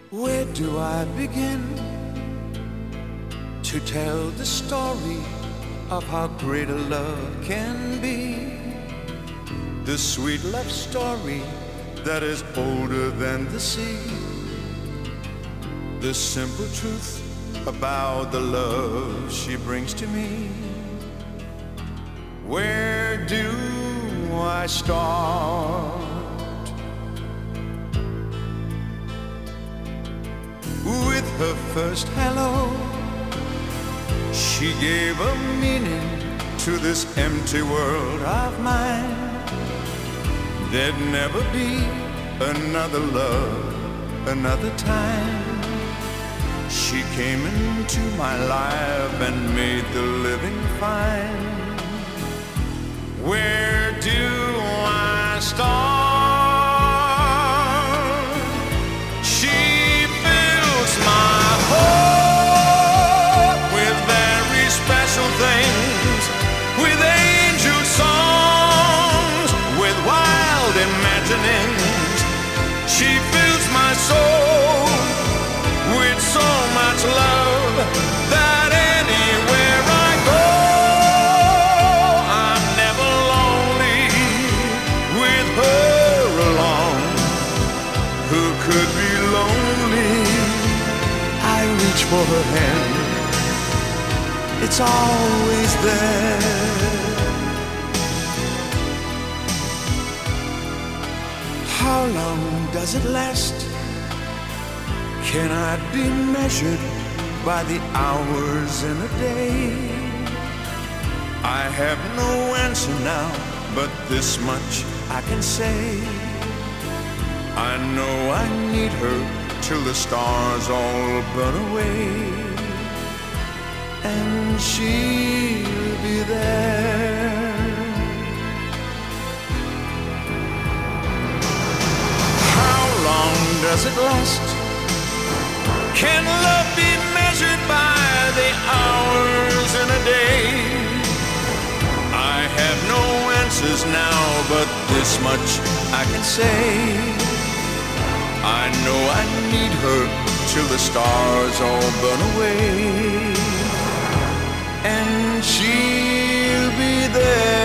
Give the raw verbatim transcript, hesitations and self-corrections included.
Where do I begin to tell the story of how great a love can be? The sweet love story that is older than the sea. The simple truth about the love she brings to me. Where do I start? With her first hello, she gave a meaning to this empty world of mine. There'd never be another love, another time. She came into my life and made the living fine. Where do I start? She fills my heart with very special things, with angel songs, with wild imaginings. She fills my soul with so much love that anywhere I go, I'm never lonely with her along. Who could be lonely? I reach for her hand, it's always there. How long does it last? Can I be measured by the hours in a day? I have no answer now, but this much I can say. I know I need her till the stars all burn away, and she'll be there. How long does it last? Can love be measured by the hours in a day? I have no answers now, but this much I can say. I know I need her till the stars all burn away, and she'll be there.